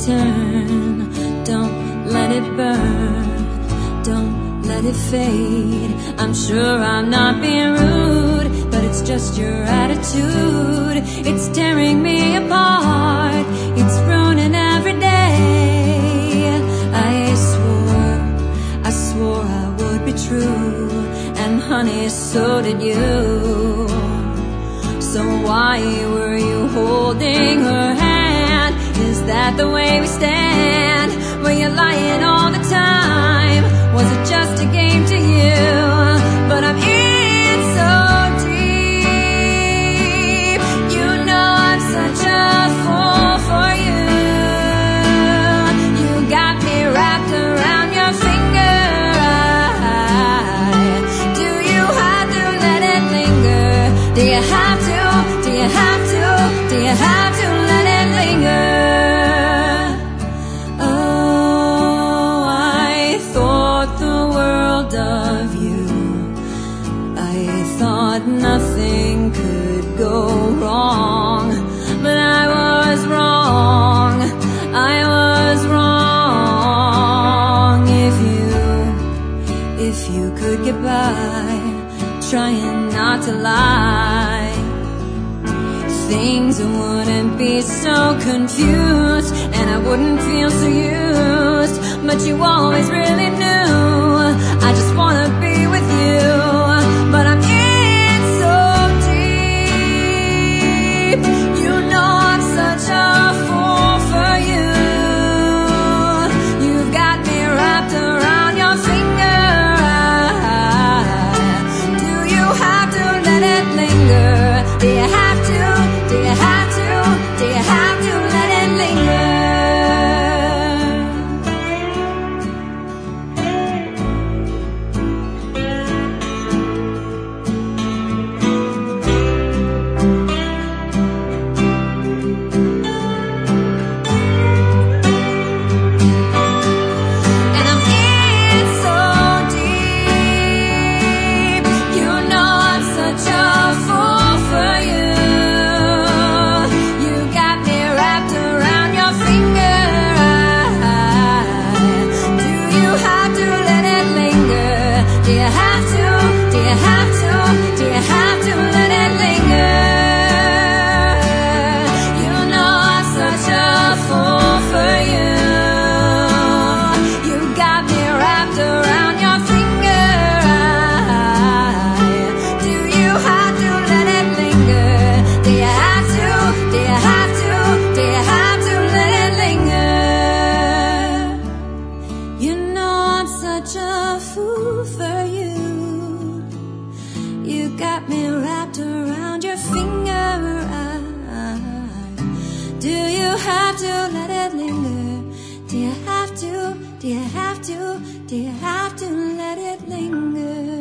turn. Don't let it burn. Don't let it fade. I'm sure I'm not being rude, but it's just your attitude. It's tearing me apart. It's ruining every day. I swore I would be true, and honey, so did you. So why were you holding her hand? Is that the way we stand? Were you lying all the time? Was it just a game to you? But I'm in so deep. You know I'm such a fool for you. You got me wrapped around your finger. Do you have to let it linger? Do you have to? Do you have to? Do you have to let it linger? Of you, I thought nothing could go wrong, but I was wrong. I was wrong. If you could get by, trying not to lie, things wouldn't be so confused, and I wouldn't feel so used. But you always really knew I just wanna be with you. But I'm in so deep. You know I'm such a fool for you. You've got me wrapped around your finger. Do you have to let it linger? Do you have to? Do you have to? Do you have to let it linger? Such a fool for you. You got me wrapped around your finger. Do you have to let it linger? Do you have to? Do you have to? Do you have to let it linger?